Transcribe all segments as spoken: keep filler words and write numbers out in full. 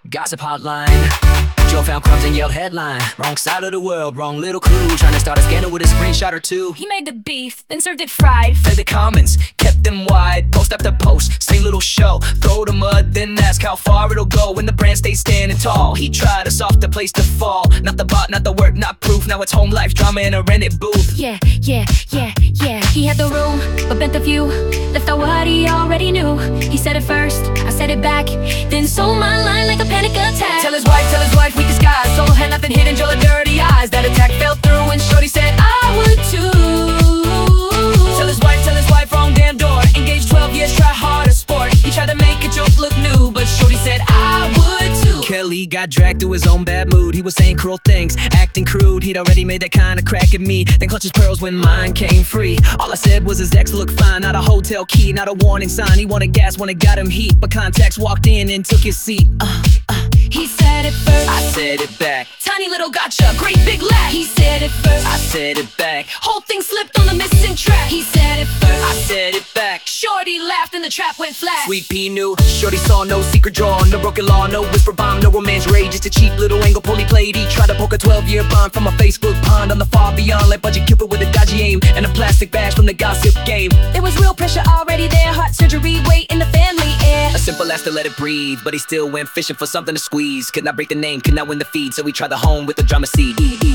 Gossip hotline. Joe found crumbs and yelled headline. Wrong side of the world, wrong little crew. Trying to start a scandal with a screenshot or two. He made the beef, then served it fried. Fed the comments, kept them wide. Post after post, same little show. Throw the mud, then ask how far it'll go when the brand stays standing tall. He tried a softer place to fall. Not the bot, not the work, not proof. Now it's home life drama in a rented booth. Yeah, yeah, yeah, yeah. He had the room, but bent the view. Left out what he already knew. He said it first, I said it back. Then sold my line like a panic attack. Tell his wife, tell his wife we disguise. Soul had nothing hidden, Joe the dirty eyes. That attack fell through and shorty said I would too. Tell his wife, tell his wife wrong damn door. Engaged twelve years, try harder sport. He tried to make a joke look new, but shorty said I would too. Kelly got dragged through his own bad mood. He was saying cruel things, acting crude. He'd already made that kind of crack at me, then clutched his pearls when mine came free. All I said was his ex looked fine. Not a hotel key, not a warning sign. He wanted gas when it got him heat, but contacts walked in and took his seat. uh, uh. He said it first, I said it back. tiny little gotcha, great big laugh. He said it first, I said it back. whole thing slipped on the missing track. He said it first, I said it back. shorty laughed and the trap went flat. Sweet P knew, shorty saw no secret draw, no broken law, no whisper bomb, no romance rage. Just a cheap little angle pull he played. He tried to poke a twelve year bond from a Facebook pond on the far beyond. Like budget Cupid with a dodgy aim and a plastic badge from the gossip game. There was real pressure already there, heart surgery, weight in the family air. A simple ask to let it breathe, but he still went fishing for something to squeeze. Could not break the name, could not win the feed, so he tried the home with the drama seed.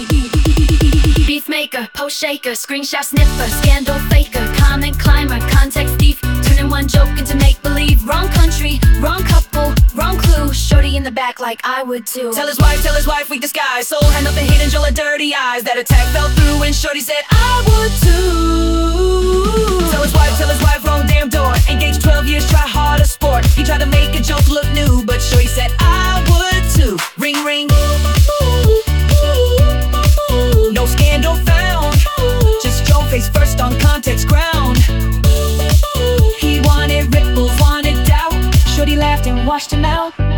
Beef maker, post shaker, screenshot sniffer, scandal faker, comment climber, context thief, turning one joke into make-believe. Wrong country, wrong couple, wrong clue. Shorty in the back like I would too. Tell his wife, tell his wife we disguise. Soul had nothing hidden, Joe had dirty eyes. That attack fell through and shorty said I would too. Tell his wife, tell his wife wrong damn door. Engaged twelve years, try harder sport. He tried to make a joke look new, but shorty said I would too. Ring ring, no scandal found. Just Joe face first on context ground. He wanted ripples, wanted doubt. Shorty laughed and washed him out.